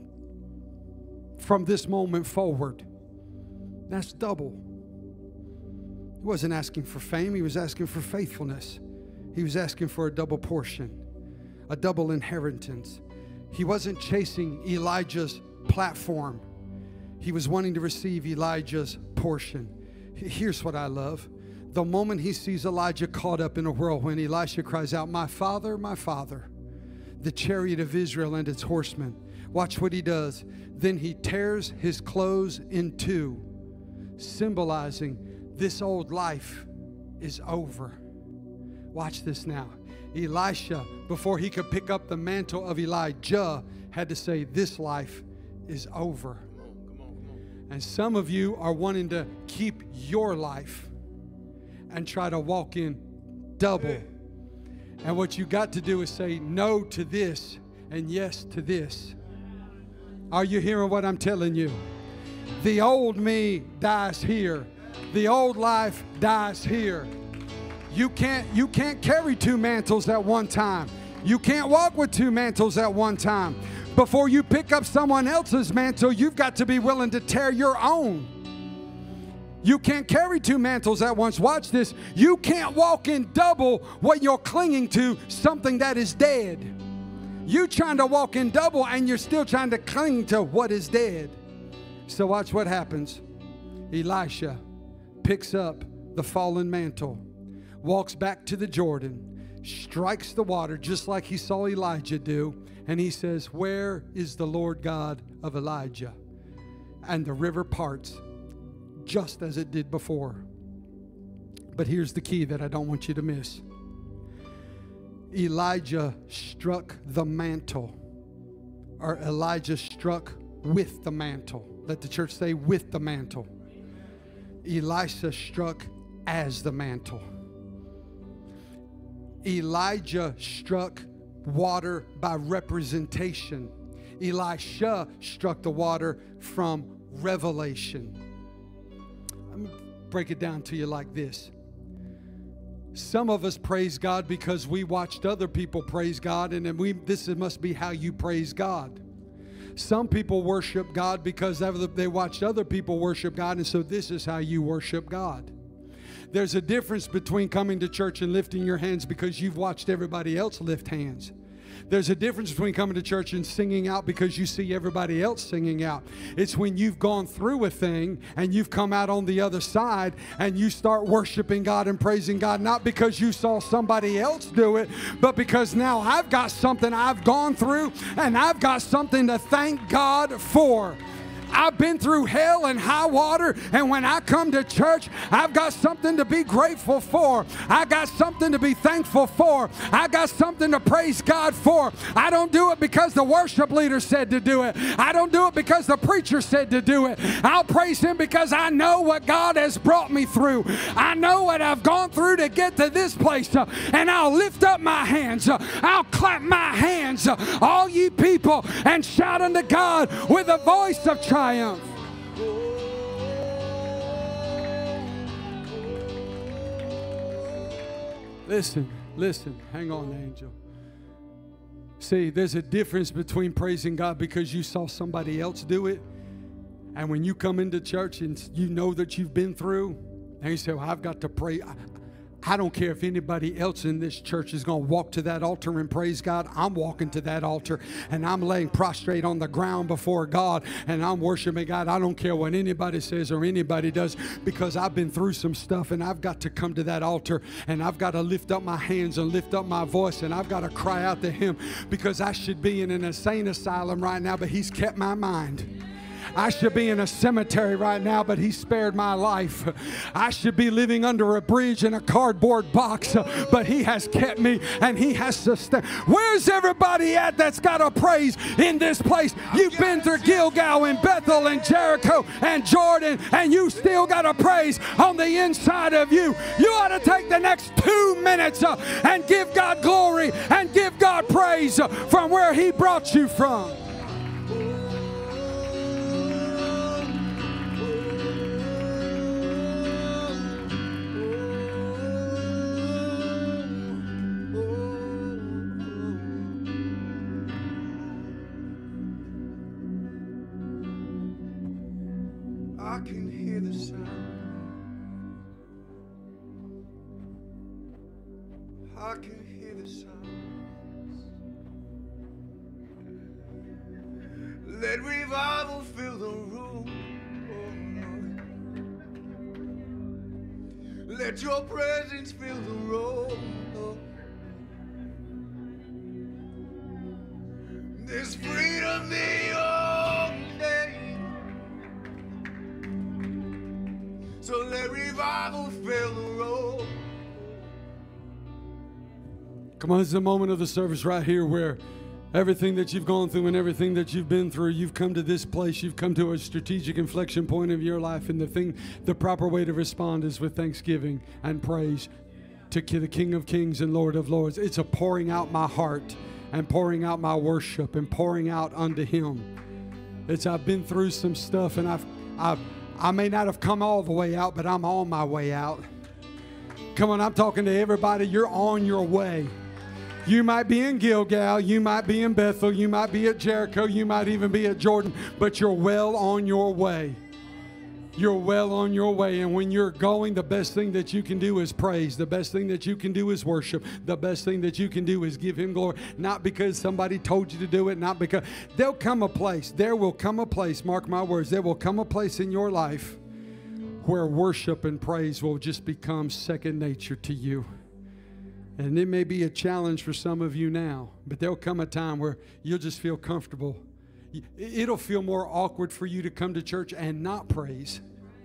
from this moment forward. That's double. He wasn't asking for fame. He was asking for faithfulness. He was asking for a double portion, a double inheritance. He wasn't chasing Elijah's platform. He was wanting to receive Elijah's portion. Here's what I love. The moment he sees Elijah caught up in a whirlwind, Elisha cries out, my father, the chariot of Israel and its horsemen. Watch what he does. Then he tears his clothes in two, symbolizing this old life is over. Watch this now. Elisha, before he could pick up the mantle of Elijah, had to say, this life is over. Come on. And some of you are wanting to keep your life and try to walk in double. And what you got to do is say no to this and yes to this. Are you hearing what I'm telling you? The old me dies here. The old life dies here. You can't carry two mantles at one time. You can't walk with two mantles at one time. Before you pick up someone else's mantle, you've got to be willing to tear your own. You can't carry two mantles at once. Watch this. You can't walk in double what you're clinging to, something that is dead. You're trying to walk in double and you're still trying to cling to what is dead. So watch what happens. Elisha picks up the fallen mantle, walks back to the Jordan, strikes the water just like he saw Elijah do, and he says, where is the Lord God of Elijah? And the river parts just as it did before. But here's the key that I don't want you to miss. Elijah struck the mantle, or Elijah struck with the mantle. Let the church say with the mantle. Elisha struck as the mantle. Elijah struck water by representation. Elisha struck the water from revelation. Let me break it down to you like this. Some of us praise God because we watched other people praise God, and then this must be how you praise God. Some people worship God because they watched other people worship God, and so this is how you worship God. There's a difference between coming to church and lifting your hands because you've watched everybody else lift hands. There's a difference between coming to church and singing out because you see everybody else singing out. It's when you've gone through a thing and you've come out on the other side and you start worshiping God and praising God, not because you saw somebody else do it, but because now I've got something I've gone through and I've got something to thank God for. I've been through hell and high water, and when I come to church, I've got something to be grateful for. I got something to be thankful for. I got something to praise God for. I don't do it because the worship leader said to do it. I don't do it because the preacher said to do it. I'll praise Him because I know what God has brought me through. I know what I've gone through to get to this place, and I'll lift up my hands. I'll clap my hands, all ye people, and shout unto God with a voice of triumph. Listen, hang on, angel. See, there's a difference between praising God because you saw somebody else do it, and when you come into church and you know that you've been through, and you say, well, I've got to pray. I don't care if anybody else in this church is going to walk to that altar and praise God. I'm walking to that altar and I'm laying prostrate on the ground before God and I'm worshiping God. I don't care what anybody says or anybody does because I've been through some stuff and I've got to come to that altar and I've got to lift up my hands and lift up my voice and I've got to cry out to Him because I should be in an insane asylum right now, but He's kept my mind. I should be in a cemetery right now, but He spared my life. I should be living under a bridge in a cardboard box, but He has kept me and He has sustained. Where's everybody at that's got a praise in this place? You've been through Gilgal and Bethel and Jericho and Jordan, and you still got a praise on the inside of you. You ought to take the next 2 minutes and give God glory and give God praise from where He brought you from. I can hear the sound. I can hear the sounds. Let revival fill the room. Oh, let your presence fill the room. Oh. There's freedom in your name. So let revival fill the room. Come on, this is a moment of the service right here where everything that you've gone through and everything that you've been through, you've come to this place, you've come to a strategic inflection point of your life, and the proper way to respond is with thanksgiving and praise to the King of Kings and Lord of Lords. It's a pouring out my heart and pouring out my worship and pouring out unto Him. I've been through some stuff, and I may not have come all the way out, but I'm on my way out. Come on, I'm talking to everybody. You're on your way. You might be in Gilgal, you might be in Bethel, you might be at Jericho, you might even be at Jordan, but you're well on your way. You're well on your way, and when you're going, the best thing that you can do is praise. The best thing that you can do is worship. The best thing that you can do is give Him glory. Not because somebody told you to do it, not because. There will come a place, mark my words, there will come a place in your life where worship and praise will just become second nature to you. And it may be a challenge for some of you now, but there'll come a time where you'll just feel comfortable. It'll feel more awkward for you to come to church and not praise.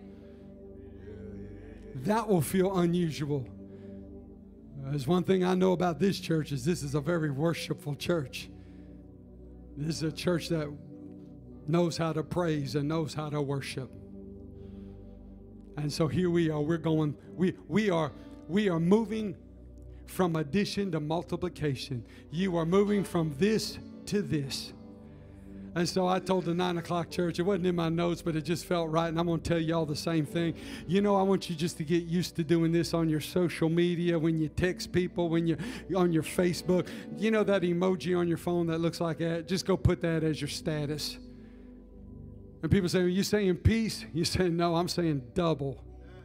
That will feel unusual. There's one thing I know about this church is this is a very worshipful church. This is a church that knows how to praise and knows how to worship. And so here we are. We are moving from addition to multiplication. You are moving from this to this. And so I told the 9 o'clock church, it wasn't in my notes, but it just felt right, and I'm going to tell you all the same thing. You know, I want you just to get used to doing this on your social media, when you text people, when you're on your Facebook. You know that emoji on your phone that looks like that? Just go put that as your status. And people say, are you saying peace? You say, no, I'm saying double.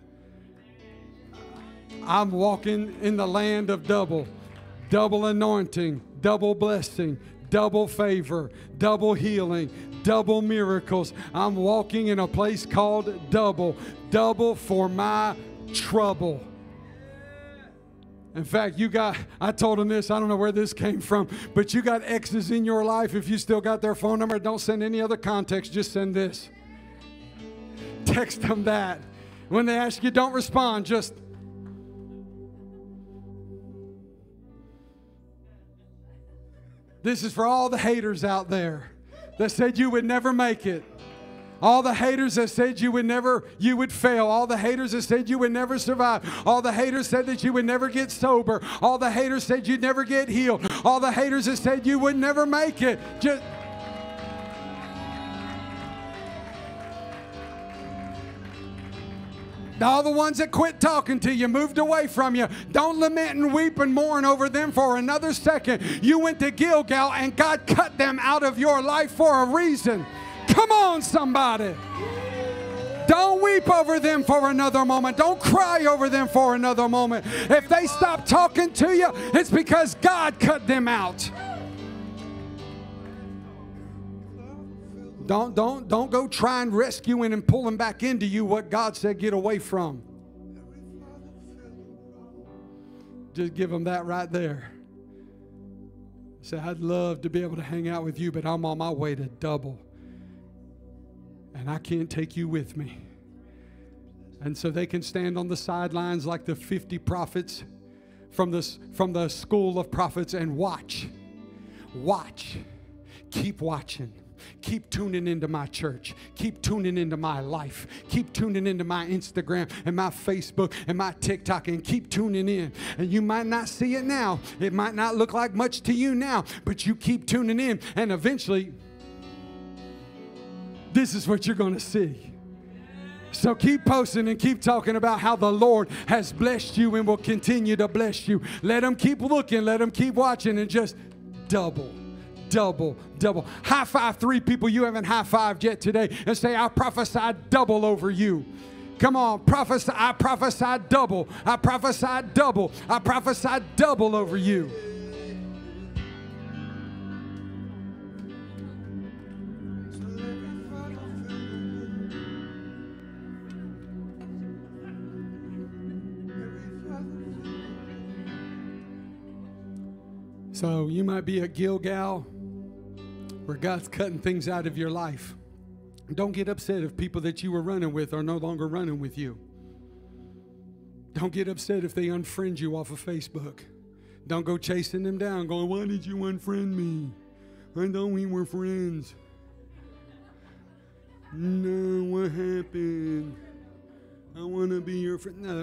I'm walking in the land of double. Double anointing, double blessing, double favor, double healing, double miracles. I'm walking in a place called double. Double for my trouble. In fact, I told them this, I don't know where this came from, but you got exes in your life. If you still got their phone number, don't send any other context, just send this. Text them that. When they ask you, don't respond, just. This is for all the haters out there that said you would never make it. All the haters that said you would fail. All the haters that said you would never survive. All the haters said that you would never get sober. All the haters said you'd never get healed. All the haters that said you would never make it. Just all the ones that quit talking to you, moved away from you, don't lament and weep and mourn over them for another second. You went to Gilgal and God cut them out of your life for a reason. Come on, somebody. Don't weep over them for another moment. Don't cry over them for another moment. If they stop talking to you, it's because God cut them out. Don't go try and rescuing and pulling back into you what God said get away from. Just give them that right there. Say, I'd love to be able to hang out with you, but I'm on my way to double. and I can't take you with me. And so they can stand on the sidelines like the 50 prophets from the school of prophets and watch. Keep watching. Keep tuning into my church. Keep tuning into my life. Keep tuning into my Instagram and my Facebook and my TikTok, and keep tuning in. And you might not see it now. It might not look like much to you now, but you keep tuning in, and eventually this is what you're going to see. So keep posting and keep talking about how the Lord has blessed you and will continue to bless you. Let them keep looking. Let them keep watching, and just double. High five 3 people you haven't high fived yet today and say, I prophesy double over you. Come on, prophesy. I prophesy double. I prophesy double. I prophesy double over you. So you might be at Gilgal, where God's cutting things out of your life. Don't get upset if people that you were running with are no longer running with you. Don't get upset if they unfriend you off of Facebook. Don't go chasing them down going, why did you unfriend me? I thought we were friends. No, what happened? I want to be your friend. No.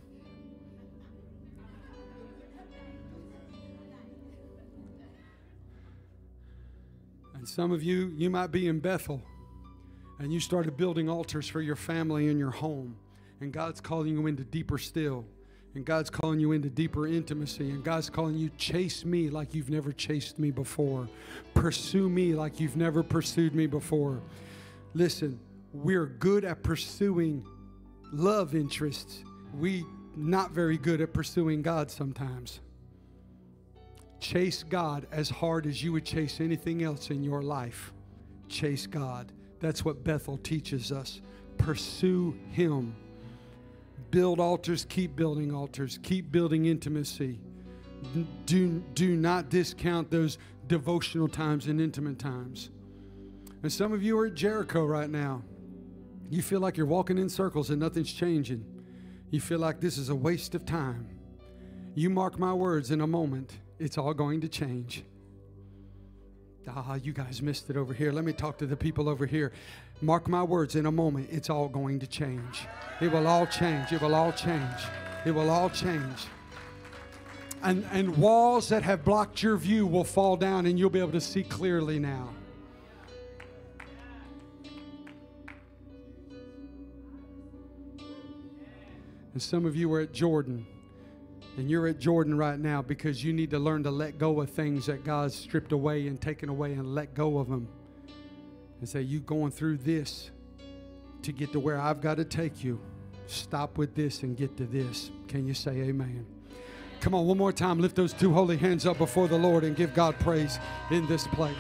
And some of you, you might be in Bethel, and you started building altars for your family in your home. And God's calling you into deeper still. And God's calling you into deeper intimacy. And God's calling you, chase me like you've never chased me before. Pursue me like you've never pursued me before. Listen, we're good at pursuing love interests. We not very good at pursuing God sometimes. Chase God as hard as you would chase anything else in your life. Chase God. That's what Bethel teaches us. Pursue Him. Build altars, keep building altars, keep building intimacy. Do not discount those devotional times and intimate times. And some of you are at Jericho right now. You feel like you're walking in circles and nothing's changing. You feel like this is a waste of time. You mark my words, in a moment, it's all going to change. You guys missed it over here. Let me talk to the people over here. Mark my words, in a moment, it's all going to change. It will all change. It will all change. It will all change. And walls that have blocked your view will fall down, and you'll be able to see clearly now. And some of you are at Jordan. And you're at Jordan right now because you need to learn to let go of things that God's stripped away and taken away, and let go of them. And say, you going through this to get to where I've got to take you. Stop with this and get to this. Can you say amen? Come on, one more time. Lift those 2 holy hands up before the Lord and give God praise in this place.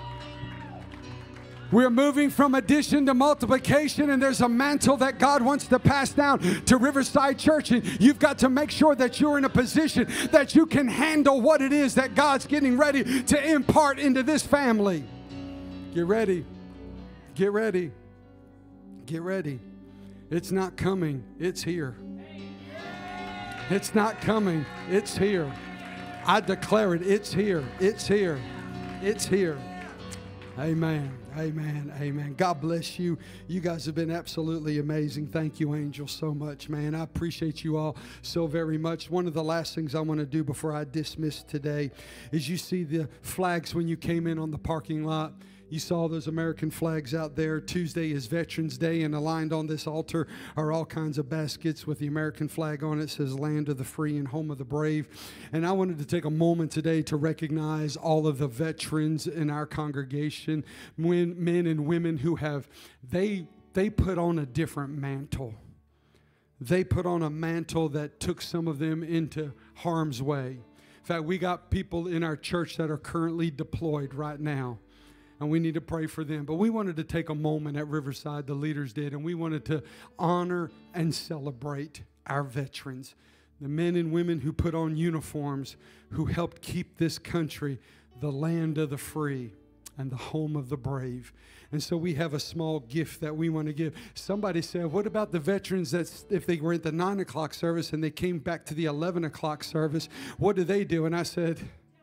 We're moving from addition to multiplication, and there's a mantle that God wants to pass down to Riverside Church, and you've got to make sure that you're in a position that you can handle what it is that God's getting ready to impart into this family. Get ready. Get ready. Get ready. It's not coming. It's here. It's not coming. It's here. I declare it. It's here. It's here. It's here. Amen. Amen. Amen. God bless you. You guys have been absolutely amazing. Thank you, Angel, so much, man. I appreciate you all so very much. One of the last things I want to do before I dismiss today is, you see the flags when you came in on the parking lot. You saw those American flags out there. Tuesday is Veterans Day, and aligned on this altar are all kinds of baskets with the American flag on it. It says land of the free and home of the brave. And I wanted to take a moment today to recognize all of the veterans in our congregation, men and women who have, they put on a different mantle. They put on a mantle that took some of them into harm's way. In fact, we got people in our church that are currently deployed right now, and we need to pray for them. But we wanted to take a moment at Riverside, the leaders did, and we wanted to honor and celebrate our veterans, the men and women who put on uniforms, who helped keep this country the land of the free and the home of the brave. And so we have a small gift that we want to give. Somebody said, what about the veterans that if they were at the 9 o'clock service and they came back to the 11 o'clock service, what do they do? And I said,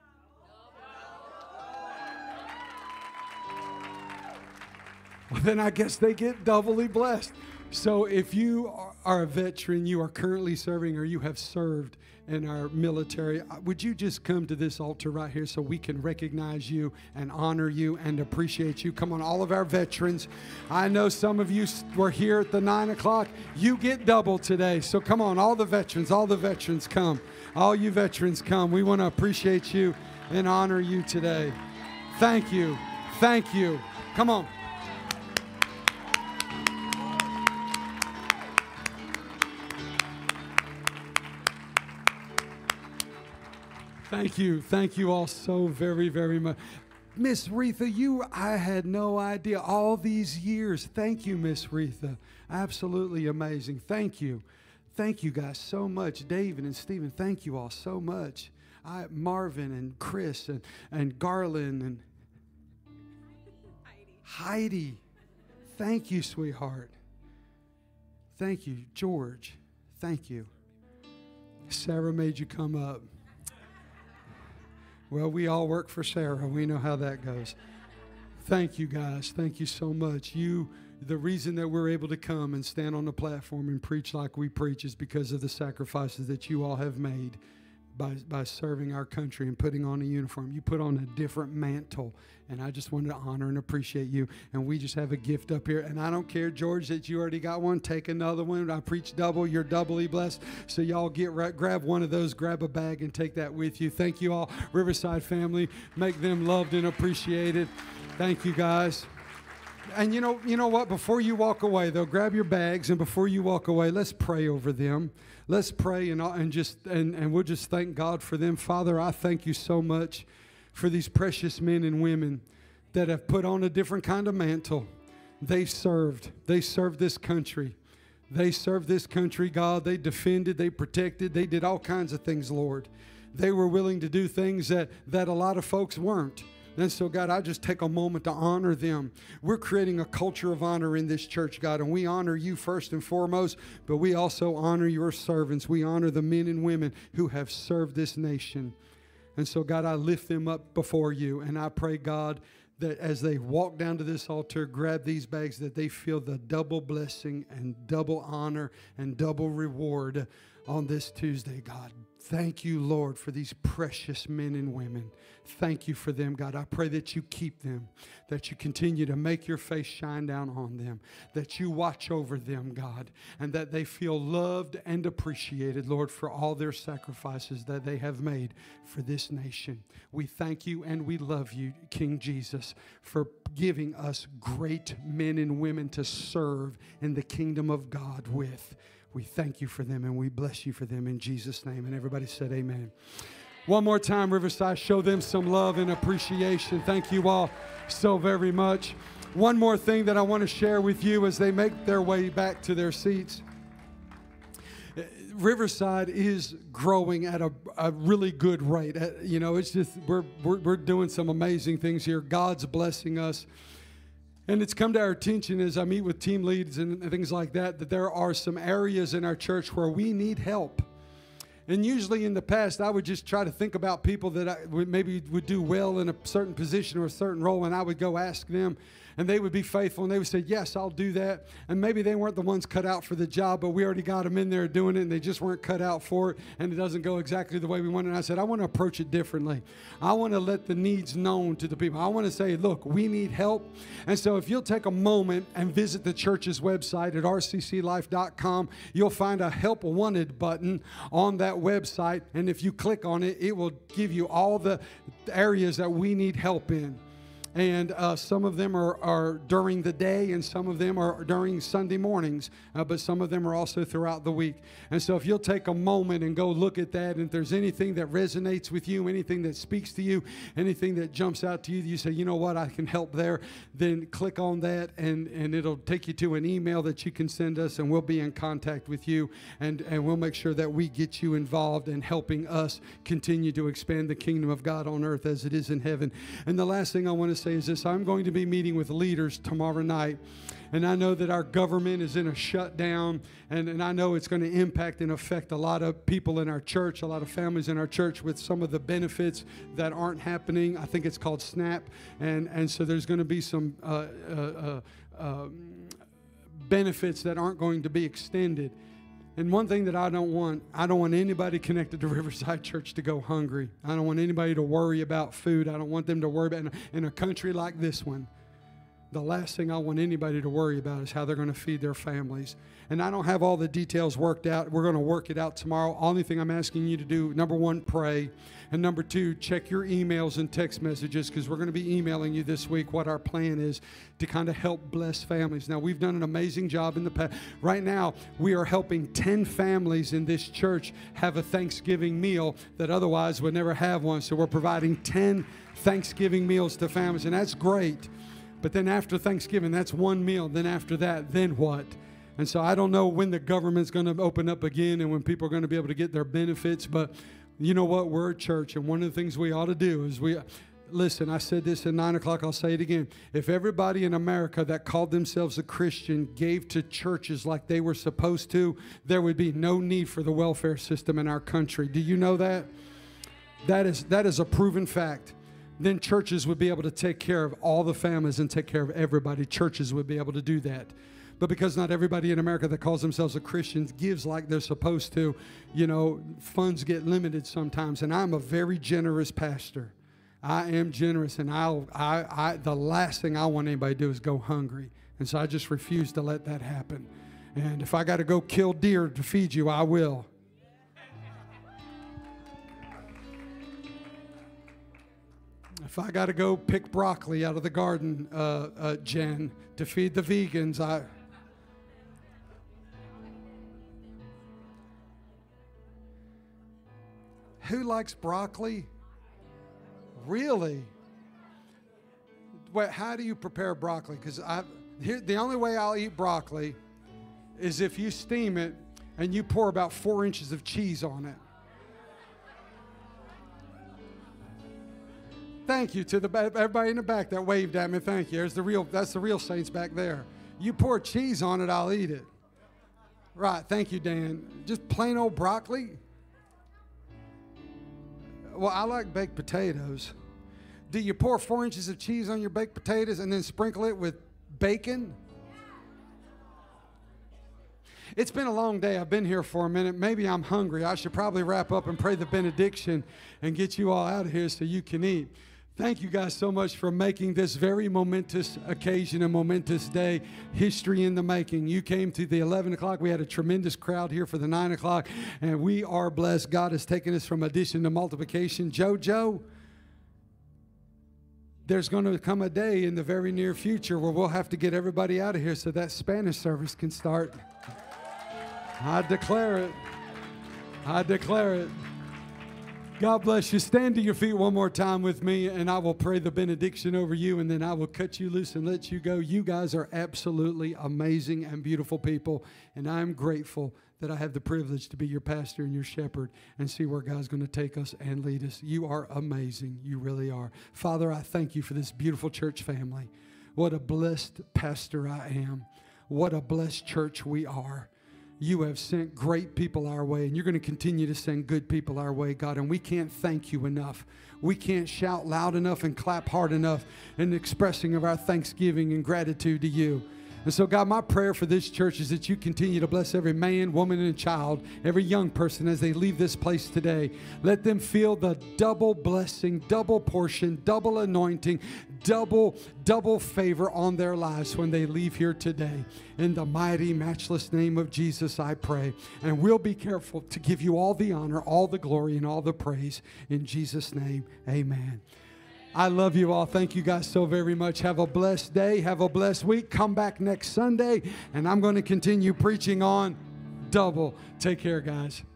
well, then I guess they get doubly blessed. So if you are a veteran, you are currently serving or you have served in our military, would you just come to this altar right here so we can recognize you and honor you and appreciate you? Come on, all of our veterans. I know some of you were here at the 9 o'clock. You get double today. So come on, all the veterans come. All you veterans come. We want to appreciate you and honor you today. Thank you. Thank you. Come on. Thank you. Thank you all so very, very much. Miss Retha, I had no idea all these years. Thank you, Miss Retha. Absolutely amazing. Thank you. Thank you guys so much. David and Stephen, thank you all so much. Marvin and Chris and Garland and Heidi. Thank you, sweetheart. Thank you, George. Thank you. Sarah made you come up. Well, we all work for Sarah. We know how that goes. Thank you, guys. Thank you so much. The reason that we're able to come and stand on the platform and preach like we preach is because of the sacrifices that you all have made by serving our country and putting on a uniform. You put on a different mantle, and I just wanted to honor and appreciate you. And we just have a gift up here. And I don't care, George, that you already got one. Take another one. I preach double. You're doubly blessed. So y'all grab one of those, grab a bag, and take that with you. Thank you all, Riverside family. Make them loved and appreciated. Thank you, guys. And you know what? Before you walk away, though, grab your bags, and before you walk away, let's pray over them. Let's pray and we'll just thank God for them. Father, I thank you so much for these precious men and women that have put on a different kind of mantle. They served this country. They served this country, God. They defended, they protected, they did all kinds of things, Lord. They were willing to do things that a lot of folks weren't. And so, God, I just take a moment to honor them. We're creating a culture of honor in this church, God, and we honor you first and foremost, but we also honor your servants. We honor the men and women who have served this nation. And so, God, I lift them up before you, and I pray, God, that as they walk down to this altar, grab these bags, that they feel the double blessing and double honor and double reward on this Tuesday, God. Thank you, Lord, for these precious men and women. Thank you for them, God. I pray that you keep them, that you continue to make your face shine down on them, that you watch over them, God, and that they feel loved and appreciated, Lord, for all their sacrifices that they have made for this nation. We thank you and we love you, King Jesus, for giving us great men and women to serve in the kingdom of God with. We thank you for them and we bless you for them in Jesus' name. And everybody said amen. One more time, Riverside, show them some love and appreciation. Thank you all so very much. One more thing that I want to share with you as they make their way back to their seats. Riverside is growing at a really good rate. It's just we're doing some amazing things here. God's blessing us. And it's come to our attention as I meet with team leads and things like that there are some areas in our church where we need help. And usually in the past, I would just try to think about people that maybe would do well in a certain position or a certain role, and I would go ask them, and they would be faithful, and they would say, yes, I'll do that. And maybe they weren't the ones cut out for the job, but we already got them in there doing it, and they just weren't cut out for it, and it doesn't go exactly the way we want it. And I said, I want to approach it differently. I want to let the needs known to the people. I want to say, look, we need help. And so if you'll take a moment and visit the church's website at rcclife.com, you'll find a Help Wanted button on that website, and if you click on it, it will give you all the areas that we need help in. And some of them are during the day, and some of them are during Sunday mornings, but some of them are also throughout the week. And so if you'll take a moment and go look at that, and if there's anything that resonates with you, anything that speaks to you, anything that jumps out to you, you say, you know what, I can help there, then click on that, and it'll take you to an email that you can send us, and we'll be in contact with you, and we'll make sure that we get you involved in helping us continue to expand the kingdom of God on earth as it is in heaven. And the last thing I want to say say is this. I'm going to be meeting with leaders tomorrow night. And I know that our government is in a shutdown, and I know it's going to impact and affect a lot of people in our church, a lot of families in our church with some of the benefits that aren't happening. I think it's called SNAP, and so there's going to be some benefits that aren't going to be extended. And one thing that I don't want anybody connected to Riverside Church to go hungry. I don't want anybody to worry about food. I don't want them to worry about, in a country like this one, the last thing I want anybody to worry about is how they're going to feed their families. And I don't have all the details worked out. We're going to work it out tomorrow. Only thing I'm asking you to do, number one, pray. And number two, check your emails and text messages, because we're going to be emailing you this week what our plan is to kind of help bless families. Now, we've done an amazing job in the past. Right now, we are helping 10 families in this church have a Thanksgiving meal that otherwise would never have one. So we're providing 10 Thanksgiving meals to families, and that's great. But then after Thanksgiving, that's one meal. Then after that, then what? And so I don't know when the government's going to open up again and when people are going to be able to get their benefits. But you know what? We're a church, and one of the things we ought to do is listen, I said this at 9 o'clock. I'll say it again. If everybody in America that called themselves a Christian gave to churches like they were supposed to, there would be no need for the welfare system in our country. Do you know that? That is a proven fact. Then churches would be able to take care of all the families and take care of everybody. Churches would be able to do that. But because not everybody in America that calls themselves a Christian gives like they're supposed to, funds get limited sometimes. And I'm a very generous pastor. I am generous, and the last thing I want anybody to do is go hungry. And so I just refuse to let that happen. And if I got to go kill deer to feed you, I will. If I got to go pick broccoli out of the garden, Jen, to feed the vegans, Who likes broccoli? Really? Wait, how do you prepare broccoli? Because the only way I'll eat broccoli is if you steam it and you pour about 4 inches of cheese on it. Thank you to everybody in the back that waved at me. Thank you. That's the real saints back there. You pour cheese on it, I'll eat it. Right. Thank you, Dan. Just plain old broccoli? Well, I like baked potatoes. Do you pour 4 inches of cheese on your baked potatoes and then sprinkle it with bacon? It's been a long day. I've been here for a minute. Maybe I'm hungry. I should probably wrap up and pray the benediction and get you all out of here so you can eat. Thank you guys so much for making this very momentous occasion, a momentous day, history in the making. You came to the 11 o'clock. We had a tremendous crowd here for the 9 o'clock, and we are blessed. God has taken us from addition to multiplication. Jojo, there's going to come a day in the very near future where we'll have to get everybody out of here so that Spanish service can start. I declare it. I declare it. God bless you. Stand to your feet one more time with me, and I will pray the benediction over you, and then I will cut you loose and let you go. You guys are absolutely amazing and beautiful people, and I'm grateful that I have the privilege to be your pastor and your shepherd and see where God's going to take us and lead us. You are amazing. You really are. Father, I thank you for this beautiful church family. What a blessed pastor I am. What a blessed church we are. You have sent great people our way, and you're going to continue to send good people our way, God, and we can't thank you enough. We can't shout loud enough and clap hard enough in expressing of our thanksgiving and gratitude to you. And so, God, my prayer for this church is that you continue to bless every man, woman, and child, every young person as they leave this place today. Let them feel the double blessing, double portion, double anointing, double favor on their lives when they leave here today. In the mighty, matchless name of Jesus, I pray. And we'll be careful to give you all the honor, all the glory, and all the praise. In Jesus' name, amen. I love you all. Thank you guys so very much. Have a blessed day. Have a blessed week. Come back next Sunday, and I'm going to continue preaching on double. Take care, guys.